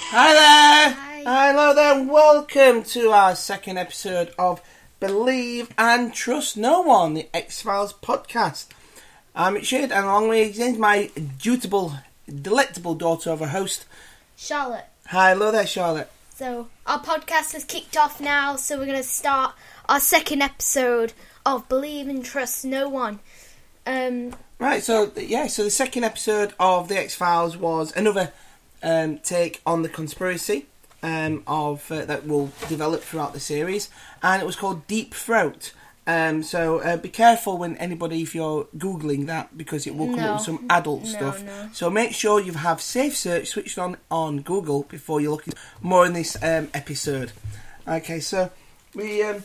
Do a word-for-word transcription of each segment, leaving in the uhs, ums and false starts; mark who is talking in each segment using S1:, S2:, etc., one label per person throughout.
S1: Hi there!
S2: Hi.
S1: Hello there, and welcome to our second episode of Believe and Trust No One, the X-Files podcast. I'm Richard, and along with me is my dutiful, delectable daughter of a host,
S2: Charlotte.
S1: Hi, hello there, Charlotte.
S2: So, our podcast has kicked off now, so we're going to start our second episode of Believe and Trust No One. Um,
S1: right, so, yeah, so the second episode of the X-Files was another um, take on the conspiracy um, of uh, that will develop throughout the series, and it was called Deep Throat. Um, so uh, be careful when anybody, if you're Googling that, because it will come
S2: No.
S1: up with some adult
S2: No,
S1: stuff.
S2: no.
S1: So make sure you have Safe Search switched on on Google before you look at more in this um, episode. Okay, so we um,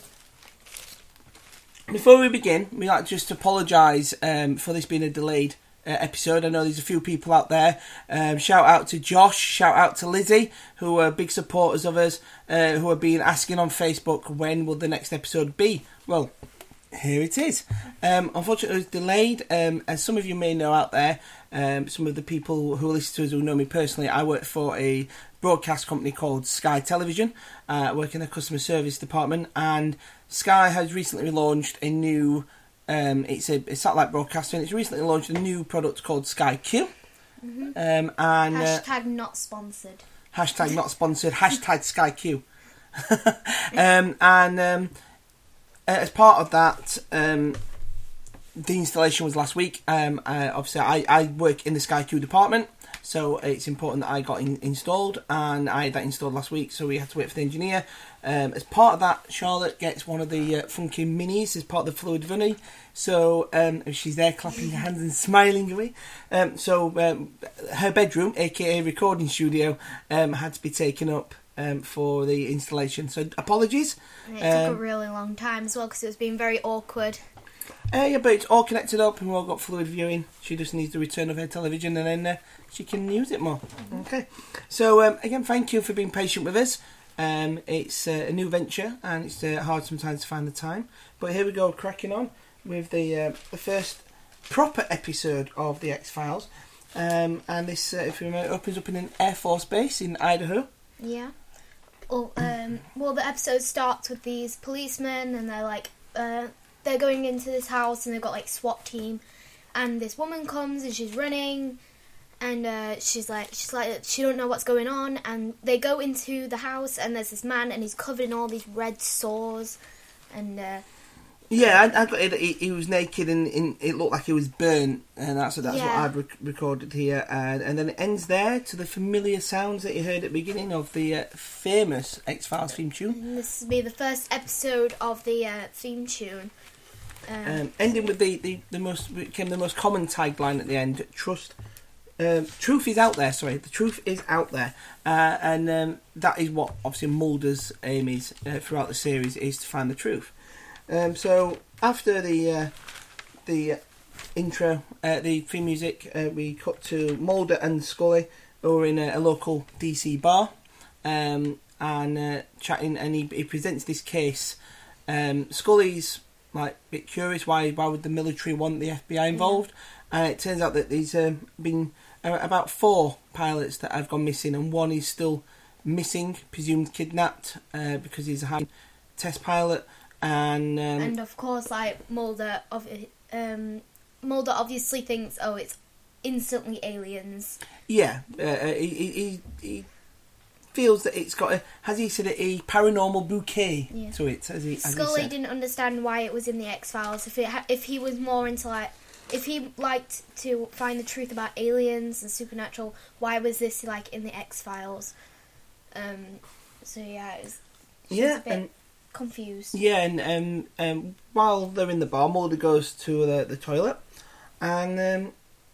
S1: before we begin, we like just to apologise um, for this being a delayed uh, episode. I know there's a few people out there. Um, shout out to Josh, shout out to Lizzie, who are big supporters of us, uh, who have been asking on Facebook when will the next episode be. Well, here it is. Um, unfortunately, it was delayed. Um, as some of you may know out there, um, some of the people who listen to us who know me personally, I work for a broadcast company called Sky Television. Uh, I work in the customer service department, and Sky has recently launched a new, um, it's a, a satellite broadcaster, and it's recently launched a new product called Sky Q.
S2: mm-hmm.
S1: Um, and uh,
S2: hashtag not sponsored.
S1: Hashtag not sponsored. Hashtag Sky Q. um, and um, uh, as part of that, um, the installation was last week. Um, uh, obviously, I, I work in the Sky Q department, so it's important that I got in, installed, and I had that installed last week, so we had to wait for the engineer. Um, as part of that, Charlotte gets one of the uh, funky minis as part of the Fluid Bunny. So um, she's there clapping her hands and smiling away. Um, so um, her bedroom, aka recording studio, um, had to be taken up um, for the installation. So apologies.
S2: And it took
S1: Um,
S2: a really long time as well because it was being very awkward.
S1: Uh, yeah, but it's all connected up and we've all got fluid viewing. She just needs the return of her television and then uh, she can use it more. Mm-hmm. Okay. So, um, again, thank you for being patient with us. Um, it's uh, a new venture and it's uh, hard sometimes to find the time. But here we go, cracking on with the uh, the first proper episode of The X-Files. Um, and this, uh, if you remember, opens up in an Air Force base in Idaho.
S2: Yeah. Well, um, well, the episode starts with these policemen and they're like... Uh, they're going into this house and they've got like SWAT team, and this woman comes and she's running, and uh, she's like she's like she don't know what's going on, and they go into the house and there's this man and he's covered in all these red sores, and uh,
S1: yeah, I, I got it. He, he was naked and, and it looked like he was burnt, and that's that's
S2: Yeah.
S1: what I've rec- recorded here. And, and then it ends there to the familiar sounds that you heard at the beginning of the uh, famous X-Files theme tune.
S2: and this will be the first episode of the uh, theme tune. Um,
S1: Um, ending with the, the, the most became the most common tagline at the end. Trust, um, truth is out there. Sorry, the truth is out there, uh, and um, that is what obviously Mulder's aim is uh, throughout the series, is to find the truth. Um, so after the uh, the uh, intro, uh, the theme music, uh, we cut to Mulder and Scully, who are in a, a local D C bar, um, and uh, chatting, and he, he presents this case. Um, Scully's like a bit curious, why why would the military want the F B I involved? Yeah. And it turns out that there's um, been uh, about four pilots that have gone missing, and one is still missing, presumed kidnapped, uh, because he's a high test pilot. And um,
S2: and of course, like Mulder, of um, Mulder obviously thinks, oh, it's instantly aliens.
S1: yeah, uh, he, he, he, he feels that it's got a, has he said it, a paranormal bouquet
S2: Yeah.
S1: to it. Has he, has
S2: Scully
S1: he said?
S2: didn't understand why it was in the X-Files. If it ha- if he was more into like, if he liked to find the truth about aliens and supernatural, why was this like in the X-Files? Um, so yeah, it was, she was
S1: Yeah,
S2: a bit
S1: and
S2: confused.
S1: yeah, and um, um, while they're in the bar, Mulder goes to the, the toilet, and um,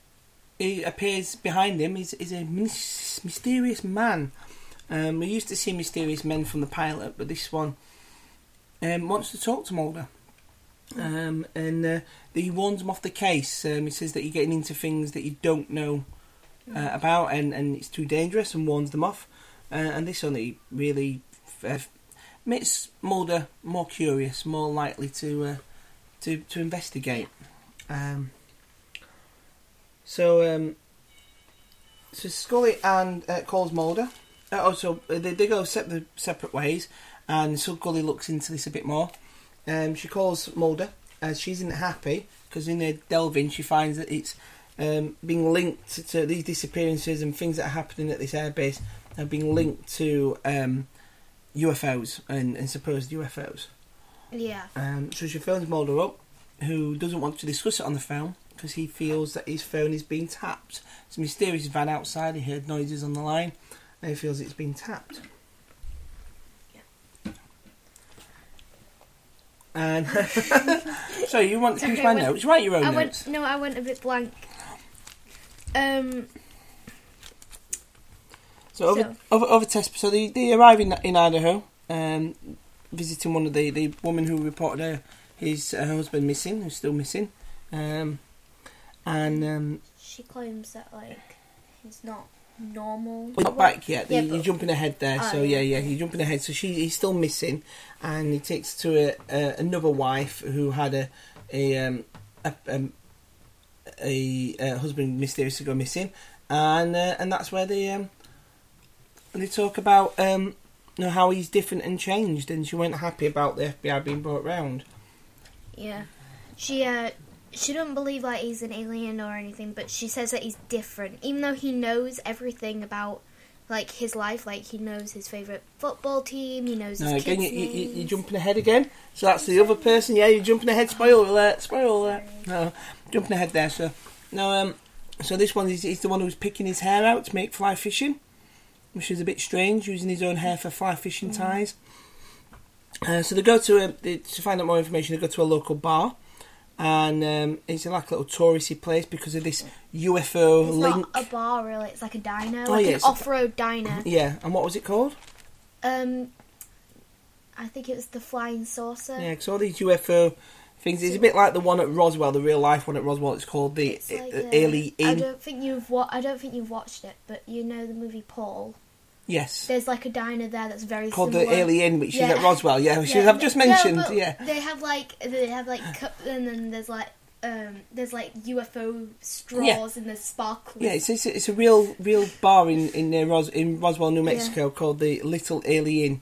S1: he appears behind him. Is is a mys- mysterious man. Um, we used to see mysterious men from the pilot, but this one um, wants to talk to Mulder. Um, and uh, he warns him off the case. Um, he says that you're getting into things that you don't know uh, about, and, and it's too dangerous, and warns them off. Uh, and this only really uh, makes Mulder more curious, more likely to uh, to to investigate. Um, so um, so Scully and uh, calls Mulder. also, they, they go separate, separate ways, and Scully looks into this a bit more. Um, she calls Mulder, as she isn't happy, because in her delving she finds that it's um, being linked to, to these disappearances and things that are happening at this airbase are being linked to um, U F Os and, and supposed U F Os.
S2: Yeah.
S1: Um, so she phones Mulder up, who doesn't want to discuss it on the phone because he feels that his phone is being tapped. It's a mysterious van outside. He heard noises on the line, and he feels it's been tapped. Yeah. And so you want to
S2: Okay,
S1: use my
S2: went,
S1: notes? Write your own
S2: I
S1: notes.
S2: Went, no, I went a bit blank. Um.
S1: So over,
S2: So.
S1: over, over test. So they, they arrive in in Idaho, um, visiting one of the the woman who reported her his her husband missing, who's still missing, um, and um,
S2: She claims that like he's not normal.
S1: well, not back yet.
S2: Yeah,
S1: you,
S2: but-
S1: you're jumping ahead there.
S2: Oh,
S1: so yeah,
S2: yeah.
S1: yeah, you're jumping ahead. So she he's still missing, and he takes to a, a, another wife who had a a um, a, um, a, a husband mysteriously go missing, and uh, and that's where they um they talk about um you know, how he's different and changed, and she wasn't happy about the F B I being brought round.
S2: Yeah. She uh she doesn't believe like he's an alien or anything, but she says that he's different, even though he knows everything about like his life. Like he knows his favourite football team, he knows his
S1: No, again, you,
S2: kids'
S1: you, you-
S2: names.
S1: you're jumping ahead again. So that's the other person. Yeah, you're jumping ahead. Spoiler alert! Spoiler alert! No, jumping ahead there. So no, um, so this one is, is the one who's picking his hair out to make fly fishing, which is a bit strange, using his own hair for fly fishing
S2: Mm.
S1: ties. Uh, so they go to a, they, to find out more information. They go to a local bar, and um, it's like a little touristy place because of this U F O
S2: It's
S1: link.
S2: not a bar really, it's like a diner,
S1: Oh,
S2: like
S1: yeah,
S2: an
S1: it's a-
S2: off-road diner.
S1: Yeah, and what was it called?
S2: Um, I think it was the Flying Saucer.
S1: Yeah, because all these U F O things. It's a bit like the one at Roswell, the real life one at Roswell. It's called the
S2: It's like,
S1: uh,
S2: uh,
S1: Alien.
S2: I don't think you've wa- I don't think you've watched it, but you know the movie Paul.
S1: Yes,
S2: There's like a diner there that's very
S1: called
S2: similar.
S1: the Alien, which
S2: Yeah.
S1: is at Roswell. Yeah, which
S2: Yeah,
S1: I've just
S2: no,
S1: mentioned.
S2: but
S1: yeah,
S2: they have like they have like cup, and then there's like um there's like U F O straws
S1: Yeah.
S2: and there's sparkles.
S1: yeah. It's it's, it's a real real bar in in uh, Ros- in Roswell, New Mexico, called the Little Alien.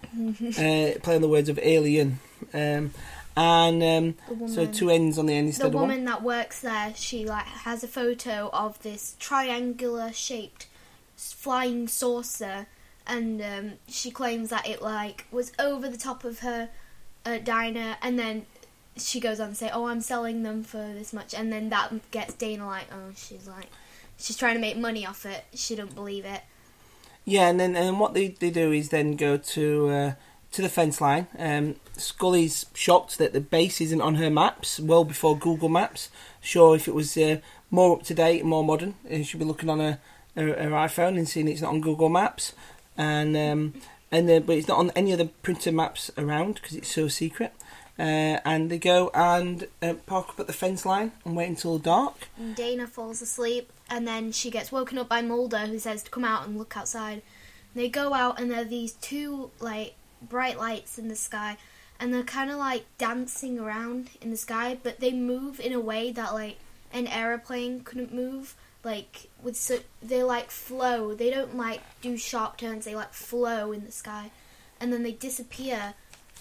S1: uh, playing the words of Alien, um, and um,
S2: The woman,
S1: so two ends on the end instead
S2: the
S1: of one.
S2: woman that works there, she like has a photo of this triangular shaped flying saucer, and um, she claims that it like was over the top of her uh, diner, and then she goes on to say, "Oh, I'm selling them for this much," and then that gets Dana like, "Oh, she's like, she's trying to make money off it. She don't believe it."
S1: Yeah, and then and what they, they do is then go to uh, to the fence line. Um, Scully's shocked that the base isn't on her maps well before Google Maps. Sure, if it was uh, more up to date, more modern, uh, she'd be looking on her, her, her iPhone and seeing it's not on Google Maps, and um, and uh, but it's not on any other printer maps around because it's so secret. Uh, and they go and uh, park up at the fence line and wait until dark.
S2: And Dana falls asleep, and then she gets woken up by Mulder, who says to come out and look outside. And they go out, and there are these two like bright lights in the sky, and they're kind of like dancing around in the sky, but they move in a way that like an aeroplane couldn't move. Like with so they like flow. They don't like do sharp turns. They like flow in the sky, and then they disappear.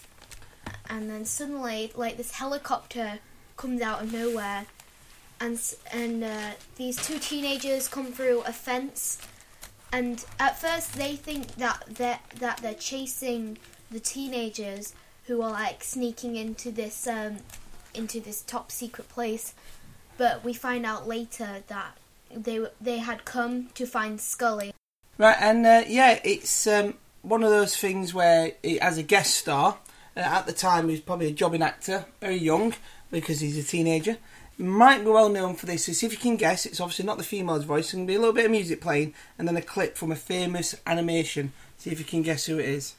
S2: And then suddenly, like this helicopter comes out of nowhere. And and uh, these two teenagers come through a fence, and at first they think that they're, that they're chasing the teenagers who are like sneaking into this um, into this top secret place, but we find out later that they w- they had come to find Scully.
S1: Right, and uh, yeah, it's um, one of those things where, he, as a guest star, uh, at the time he was probably a jobbing actor, very young because he's a teenager. Might be well known for this. So see if you can guess. It's obviously not the female's voice. It's going to be a little bit of music playing and then a clip from a famous animation. See if you can guess who it is.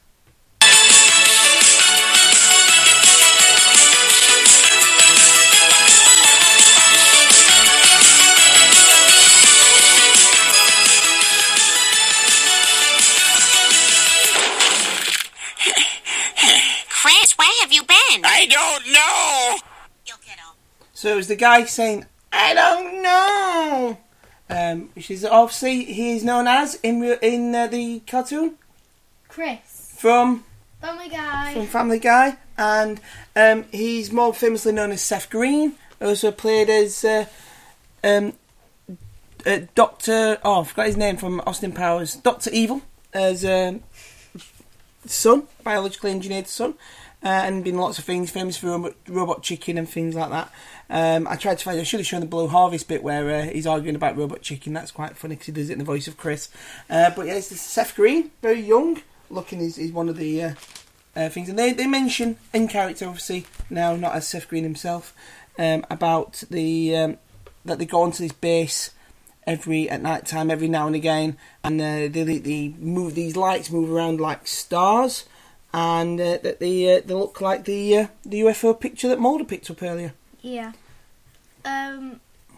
S3: Chris, where have you been?
S4: I don't know.
S3: You'll get home.
S1: So it was the guy saying, "I don't know." um, which is obviously he is known as in re- in uh, the cartoon
S2: Chris
S1: from
S2: Family Guy.
S1: from Family Guy, and um, he's more famously known as Seth Green. Also played as uh, um, uh, Doctor. Oh, I forgot his name from Austin Powers. Doctor Evil as um, son, biologically engineered son. Uh, and been lots of things, famous for robot, robot chicken and things like that. Um, I tried to find, I should have shown the Blue Harvest bit where uh, he's arguing about robot chicken. That's quite funny because he does it in the voice of Chris. Uh, but yeah, it's Seth Green, very young looking, is, is one of the uh, uh, things. And they, they mention in character, obviously, now not as Seth Green himself, um, about the um, that they go onto this base every at night time, every now and again, and uh, they, they move these lights move around like stars. And uh, that they uh, they look like the uh, the U F O picture that Mulder picked up earlier.
S2: Yeah. Um.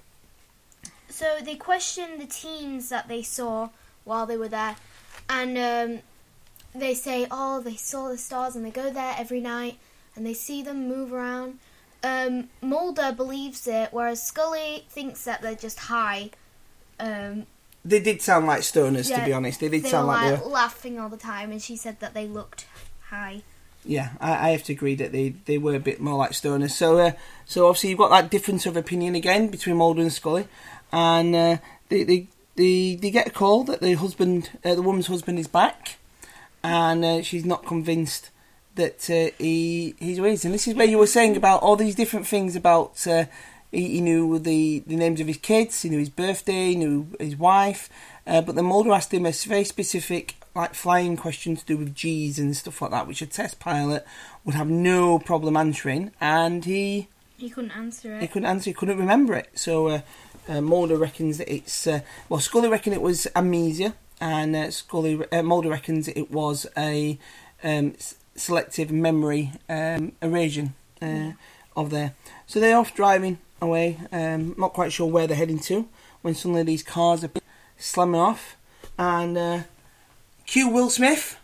S2: So they questioned the teens that they saw while they were there, and um, they say, "Oh, they saw the stars, and they go there every night, and they see them move around." Um, Mulder believes it, whereas Scully thinks that they're just high. Um,
S1: They did sound like stoners,
S2: yeah,
S1: to be honest. They did
S2: they
S1: sound
S2: were
S1: like,
S2: like
S1: they were...
S2: laughing all the time, and she said that they looked high.
S1: Yeah, I, I have to agree that they, they were a bit more like stoners. So uh, so obviously you've got that difference of opinion again between Mulder and Scully, and uh, they, they they they get a call that the husband, uh, the woman's husband, is back, and uh, she's not convinced that uh, he he's with. And this is where you were saying about all these different things about. Uh, he, he knew the, the names of his kids, he knew his birthday, he knew his wife, uh, but then Mulder asked him a very specific, like, flying question to do with G's and stuff like that, which a test pilot would have no problem answering, and he
S2: He couldn't answer it.
S1: he couldn't answer, he couldn't remember it. So uh, uh, Mulder reckons that it's uh, well, Scully reckons it was amnesia, and uh, Scully uh, Mulder reckons it was a um, s- selective memory um, erosion uh,
S2: Yeah.
S1: of there. So they're off driving away, um, not quite sure where they're heading to, when suddenly these cars are slamming off, and uh, cue Will Smith.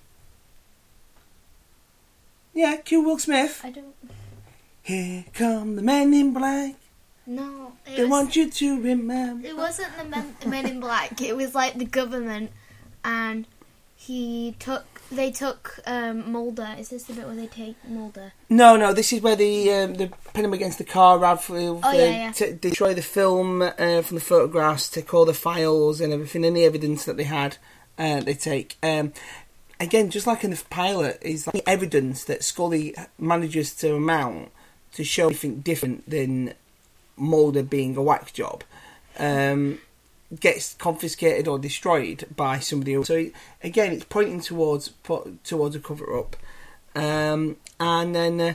S1: Yeah, cue Will Smith.
S2: I don't.
S1: Here come the men in black.
S2: No. It
S1: They
S2: was,
S1: want you to remember.
S2: It wasn't the men, men in black. It was like the government, and he took. They took um, Mulder. Is this the bit where they take Mulder?
S1: No, no. This is where they um, they pin him against the car, Radfield.
S2: Oh,
S1: they
S2: yeah, yeah.
S1: T- destroy the film uh, from the photographs, take all the files and everything, any evidence that they had. Uh, they take. Um, again, just like in the pilot, is like evidence that Scully manages to amount to show anything different than Mulder being a whack job. Um, gets confiscated or destroyed by somebody else. So again, it's pointing towards towards a cover up, um, and then uh,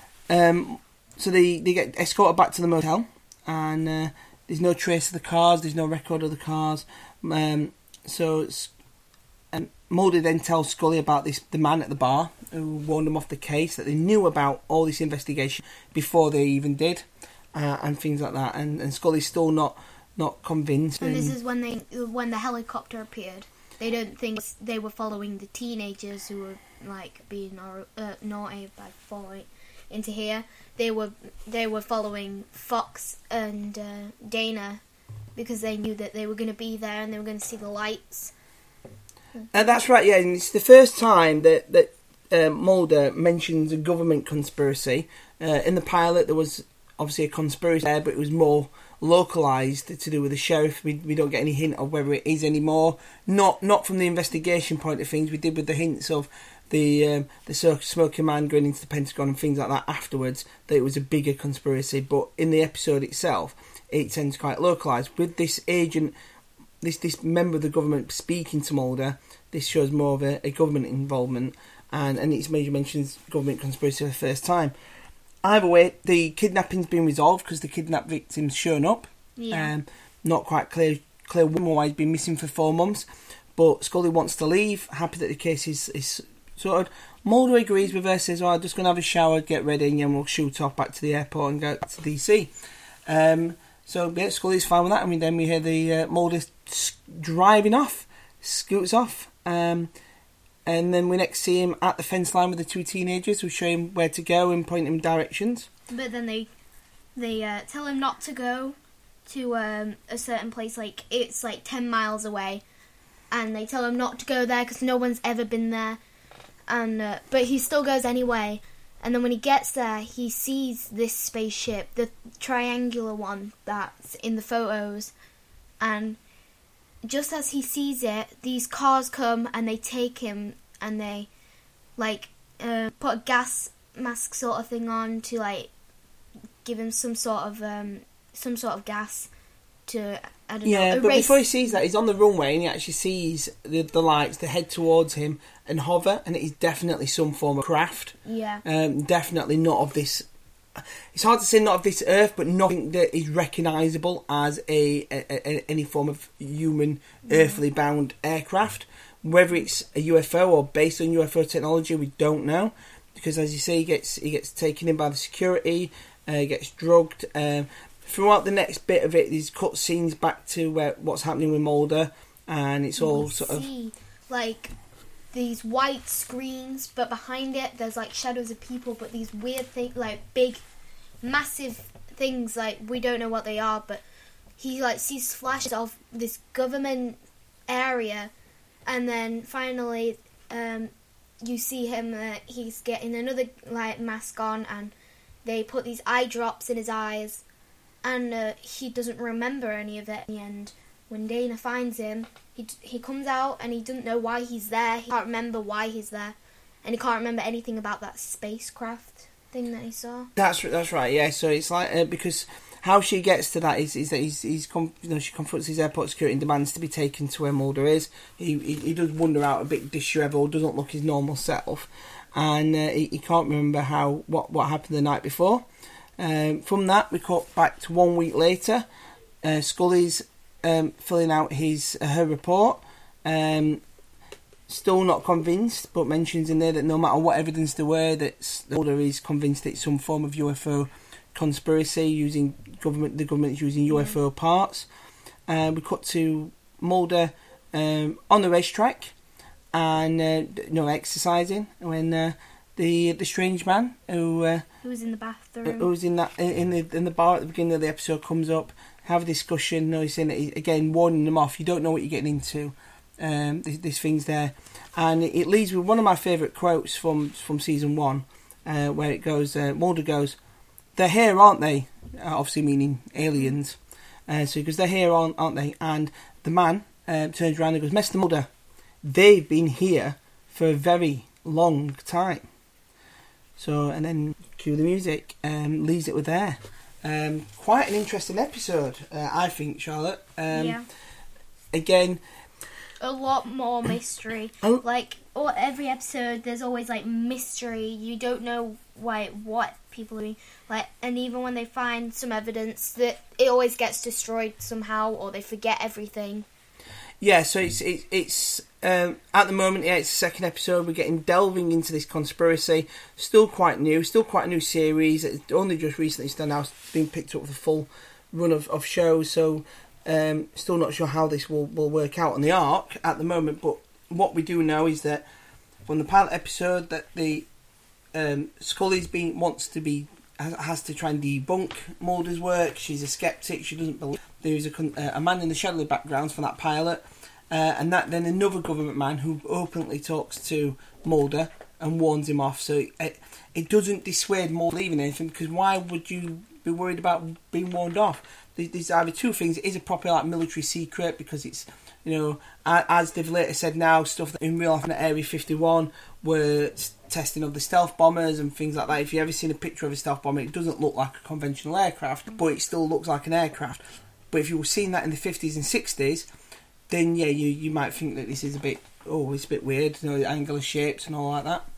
S1: um, so they they get escorted back to the motel, and uh, there's no trace of the cars, there's no record of the cars. Um, so it's, um, Mulder then tells Scully about this the man at the bar who warned them off the case, that they knew about all this investigation before they even did, uh, and things like that. And, and Scully's still not. Not convinced.
S2: And this is when they when the helicopter appeared. They don't think they were following the teenagers who were like being uh, naughty by falling into here. They were they were following Fox and uh, Dana because they knew that they were going to be there and they were going to see the lights.
S1: Uh, that's right. Yeah, and it's the first time that that uh, Mulder mentions a government conspiracy. Uh, in the pilot, there was obviously a conspiracy there, but it was more localised to do with the sheriff. We we don't get any hint of whether it is anymore. Not not from the investigation point of things. We did with the hints of the um, the smoking man going into the Pentagon and things like that afterwards, that it was a bigger conspiracy. But in the episode itself, it tends quite localised. With this agent, this this member of the government speaking to Mulder, this shows more of a, a government involvement, and and it's major mentions government conspiracy for the first time. Either way, the kidnapping's been resolved because the kidnapped victim's shown up.
S2: Yeah.
S1: Um, not quite clear clear why he's been missing for four months. But Scully wants to leave, happy that the case is, is sorted. Mulder agrees with her, says, oh, I'm just going to have a shower, get ready, and then we'll shoot off back to the airport and go to D C. Um, so, yeah, Scully's fine with that, and then we hear the uh, Mulder driving off, scoots off, um, and then we next see him at the fence line with the two teenagers who show him where to go and point him directions.
S2: But then they they uh, tell him not to go to um, a certain place, like it's like ten miles away, and they tell him not to go there because no one's ever been there, and uh, but he still goes anyway. And then when he gets there, he sees this spaceship, the triangular one that's in the photos, and just as he sees it, these cars come and they take him and they like uh, put a gas mask sort of thing on to like give him some sort of um, some sort of gas to I don't
S1: yeah,
S2: know.
S1: but
S2: erase.
S1: before he sees that, he's on the runway and he actually sees the, the lights. They head towards him and hover, and it is definitely some form of craft.
S2: Yeah.
S1: Um, definitely not of this. It's hard to say not of this Earth, but nothing that is recognisable as a, a, a any form of human, yeah. earthly bound aircraft. Whether it's a U F O or based on U F O technology, we don't know, because as you say, he gets he gets taken in by the security, uh, he gets drugged. Um, throughout the next bit of it, these cut scenes back to where what's happening with Mulder, and it's all
S2: we
S1: sort
S2: see,
S1: of
S2: like these white screens, but behind it there's like shadows of people, but these weird things, like big, massive things, like we don't know what they are, but he like sees flashes of this government area, and then finally um, you see him. Uh, he's getting another like mask on, and they put these eye drops in his eyes, and uh, he doesn't remember any of it. In the end, when Dana finds him, he he comes out and he doesn't know why he's there. He can't remember why he's there, and he can't remember anything about that spacecraft thing that he saw.
S1: That's that's right. Yeah. So it's like uh, because how she gets to that is, is that he's he's com- you know she confronts his airport security and demands to be taken to where Mulder is. He he, he does wander out a bit dishevelled, doesn't look his normal self, and uh, he, he can't remember how what what happened the night before. Um, from that, we cut back to one week later. Uh, Scully's um, filling out his uh, her report. Um, still not convinced, but mentions in there that no matter what evidence there were, that Mulder is convinced it's some form of U F O conspiracy using government. The government's using U F O parts. Uh, we cut to Mulder um, on the racetrack and uh, you know exercising when. Uh, The the strange man who uh,
S2: who was in the bathroom,
S1: who was in that in the in the bar at the beginning of the episode comes up, have a discussion, noticing that he, again warning them off. You don't know what you're getting into. Um, this, this thing's there, and it, it leads with one of my favourite quotes from from season one, uh, where it goes. Uh, Mulder goes, "They're here, aren't they?" Uh, obviously meaning aliens. Uh, so he goes, "They're here, aren't aren't they?" And the man uh, turns around and goes, "Mister Mulder, they've been here for a very long time." So, and then cue the music, um, leaves it with there. Um, quite an interesting episode, uh, I think, Charlotte. Um,
S2: yeah.
S1: Again,
S2: a lot more mystery.
S1: Oh.
S2: Like, or every episode, there's always like mystery. You don't know why what people are doing. Like, and even when they find some evidence, that it always gets destroyed somehow, or they forget everything.
S1: Yeah, so it's it, it's um, at the moment, yeah, it's the second episode. We're getting delving into this conspiracy. Still quite new, still quite a new series. It's only just recently still now been picked up for the full run of, of shows. So um, still not sure how this will, will work out on the arc at the moment. But what we do know is that from the pilot episode that the um, Scully's been wants to be has, has to try and debunk Mulder's work. She's a skeptic. She doesn't believe. There's a, a man in the shadowy background from that pilot, uh, and that then another government man who openly talks to Mulder and warns him off. So it, it doesn't dissuade Mulder leaving anything, because why would you be worried about being warned off? There's either two things. It is a proper like military secret, because it's, you know, as they've later said now, stuff that in real life at Area fifty-one were testing of the stealth bombers and things like that. If you've ever seen a picture of a stealth bomber, it doesn't look like a conventional aircraft, but it still looks like an aircraft. But if you were seeing that in the fifties and sixties, then yeah, you, you might think that this is a bit, oh, it's a bit weird, you know, the angular shapes and all like that.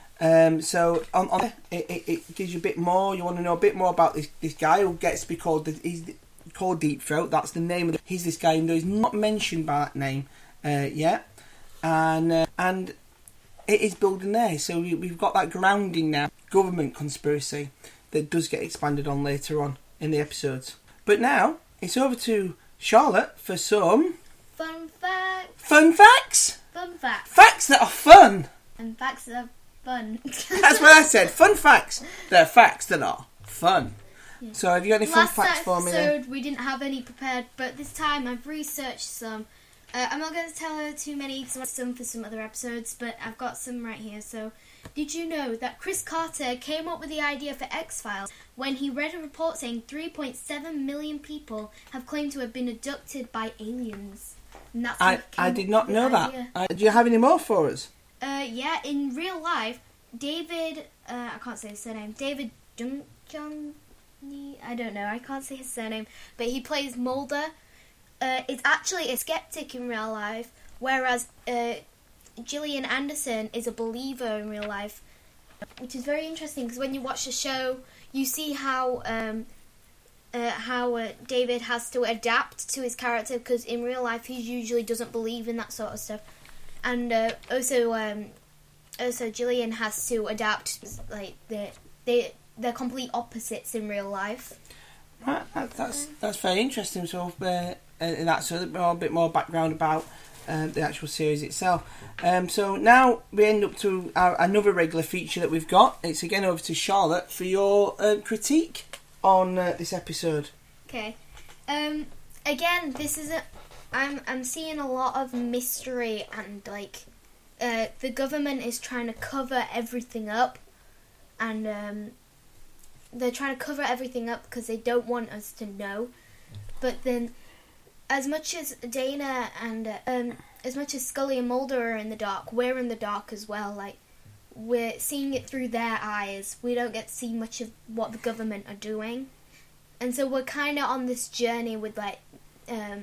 S1: Um, so on, on it, it, it gives you a bit more. You want to know a bit more about this this guy who gets to be called the, he's called Deep Throat. That's the name of the, he's this guy, even though he's not mentioned by that name uh, yet, and uh, and it is building there. So we, we've got that grounding now, government conspiracy that does get expanded on later on in the episodes. But now it's over to Charlotte for some
S2: fun facts.
S1: Fun facts.
S2: Fun facts.
S1: Facts that are fun.
S2: And facts that are fun.
S1: That's what I said. Fun facts. They're facts that are fun.
S2: Yeah.
S1: So have you got any fun
S2: Last
S1: facts for me then?
S2: episode we didn't have any prepared, but this time I've researched some. Uh, I'm not going to tell her too many because I want some for some other episodes, but I've got some right here. So, did you know that Chris Carter came up with the idea for X-Files when he read a report saying three point seven million people have claimed to have been abducted by aliens? And that's
S1: I,
S2: what came
S1: I
S2: up
S1: did not
S2: with
S1: know
S2: the
S1: that.
S2: idea.
S1: Uh, do you have any more for us?
S2: Uh, yeah, in real life, David, uh, I can't say his surname, David Jung, Jung, I don't know, I can't say his surname, but he plays Mulder. Uh, is actually a skeptic in real life, whereas uh, Gillian Anderson is a believer in real life, which is very interesting because when you watch the show, you see how um, uh, how uh, David has to adapt to his character because in real life he usually doesn't believe in that sort of stuff, and uh, also um, also Gillian has to adapt, like they they they're complete opposites in real life.
S1: Right, that, that's that's very interesting. So uh, uh, that's a, a bit more background about um, the actual series itself. Um, so now we end up to our, another regular feature that we've got. It's again over to Charlotte for your uh, critique on uh, this episode.
S2: Okay. Um. Again, this is a. I'm I'm seeing a lot of mystery and like, uh, the government is trying to cover everything up, and um. They're trying to cover everything up because they don't want us to know. But then, as much as Dana and uh, um, as much as Scully and Mulder are in the dark, we're in the dark as well. Like, we're seeing it through their eyes. We don't get to see much of what the government are doing, and so we're kind of on this journey with like um,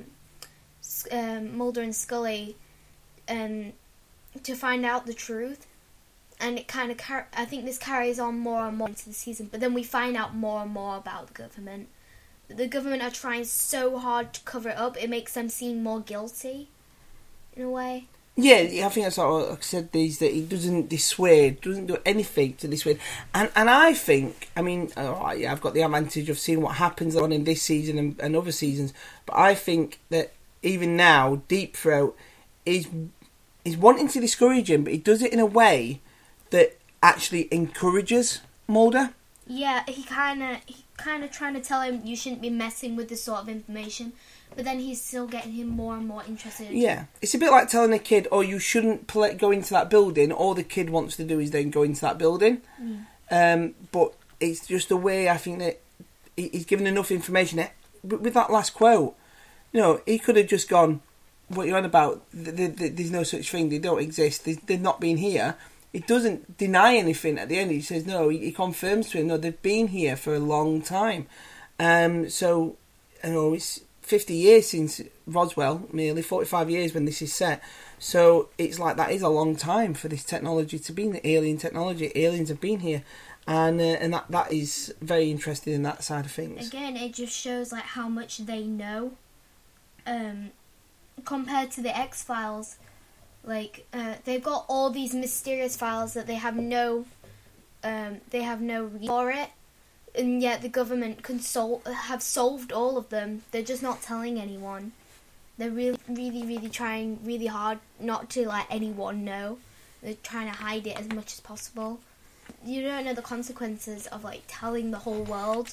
S2: um, Mulder and Scully, um, to find out the truth. And it kind of, car- I think this carries on more and more into the season. But then we find out more and more about the government. The government are trying so hard to cover it up. It makes them seem more guilty, in a way.
S1: Yeah, I think that's what I said. These that he doesn't dissuade, doesn't do anything to dissuade. And and I think, I mean, all right, yeah, I've got the advantage of seeing what happens on in this season and, and other seasons. But I think that even now, Deep Throat is is wanting to discourage him, but he does it in a way that actually encourages Mulder.
S2: Yeah, he kind of he kind of trying to tell him you shouldn't be messing with this sort of information, but then he's still getting him more and more interested.
S1: Yeah, it's a bit like telling a kid, "Oh, you shouldn't play, go into that building." All the kid wants to do is then go into that building.
S2: Mm.
S1: Um, but it's just a way. I think that he's given enough information. That, with that last quote, you know, he could have just gone, "What you're on about? There's no such thing. They don't exist. They've not been here." It doesn't deny anything at the end. He says no. He, he confirms to him, no, they've been here for a long time. Um, so, you know, it's fifty years since Roswell, nearly forty-five years when this is set. So it's like that is a long time for this technology to be the alien technology. Aliens have been here, and uh, and that that is very interesting in that side of things.
S2: Again, it just shows like how much they know, um, compared to the X-Files. Like, uh, they've got all these mysterious files that they have no, um, they have no reason for it, and yet the government can sol- have solved all of them. They're just not telling anyone. They're really, really, really trying really hard not to let anyone know. They're trying to hide it as much as possible. You don't know the consequences of, like, telling the whole world.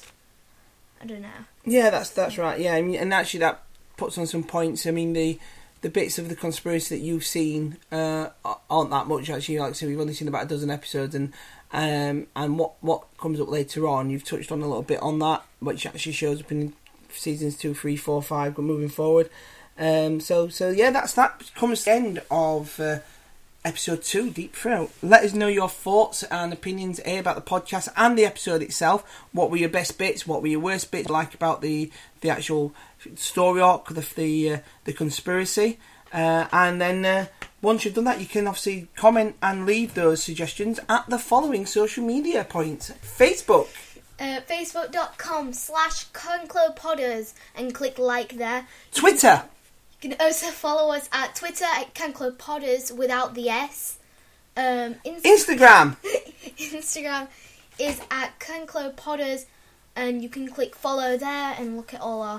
S2: I don't know.
S1: Yeah, that's that's right. Yeah, I mean, and actually that puts on some points. I mean, the... The bits of the conspiracy that you've seen uh, aren't that much actually. Like I said, we've only seen about a dozen episodes, and um, and what what comes up later on, you've touched on a little bit on that, which actually shows up in seasons two, three, four, five, moving forward. Um, so so yeah, that's that comes to the end of uh, episode two, Deep Throat. Let us know your thoughts and opinions A, about the podcast and the episode itself. What were your best bits? What were your worst bits? Like about the the actual story arc, the the, uh, the conspiracy, uh, and then uh, once you've done that, you can obviously comment and leave those suggestions at the following social media points: Facebook,
S2: uh, facebook.com slash CancloPodders, and click like there.
S1: Twitter.
S2: You can also follow us at Twitter at CancloPodders without the S. Um, Inst-
S1: Instagram.
S2: Instagram is at CancloPodders, and you can click follow there and look at all our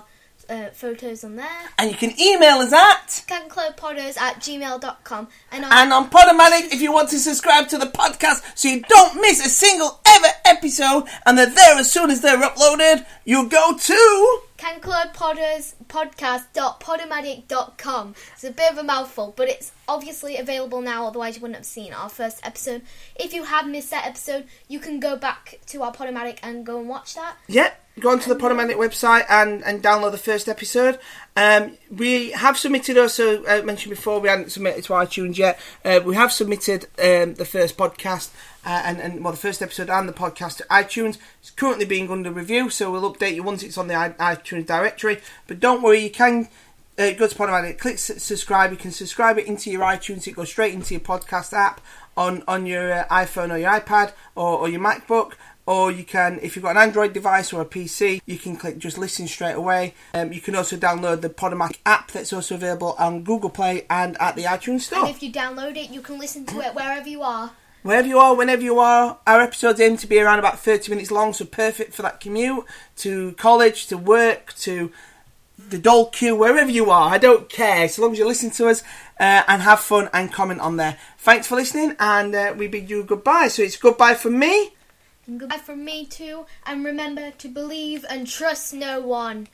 S2: uh, photos on there.
S1: And you can email us at
S2: canclubpodders at gmail dot com. And on,
S1: and on Podomatic if you want to subscribe to the podcast so you don't miss a single ever episode and they're there as soon as they're uploaded. You go to
S2: canclubpodders podcast dot podomatic dot com. It's a bit of a mouthful, but it's obviously available now, otherwise you wouldn't have seen our first episode. If you have missed that episode, you can go back to our Podomatic and go and watch that.
S1: Yeah, go onto the Podomatic website and, and download the first episode. Um, we have submitted also, I uh, mentioned before, we hadn't submitted to iTunes yet. Uh, we have submitted um, the first podcast uh, and, and well, the first episode and the podcast to iTunes. It's currently being under review, so we'll update you once it's on the iTunes directory. But don't worry, you can uh, go to Podomatic, click subscribe. You can subscribe it into your iTunes. It goes straight into your podcast app on, on your uh, iPhone or your iPad or, or your MacBook. Or you can, if you've got an Android device or a P C, you can click just listen straight away. Um, you can also download the Podomatic app that's also available on Google Play and at the iTunes Store.
S2: And if you download it, you can listen to it wherever you are.
S1: Wherever you are, whenever you are. Our episodes aim to be around about thirty minutes long, so perfect for that commute, to college, to work, to the Dole queue, wherever you are. I don't care, so long as you listen to us uh, and have fun and comment on there. Thanks for listening, and uh, we bid you goodbye. So it's goodbye from me.
S2: And goodbye from me too, and remember to believe and trust no one.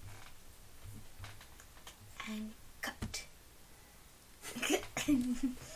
S2: And cut.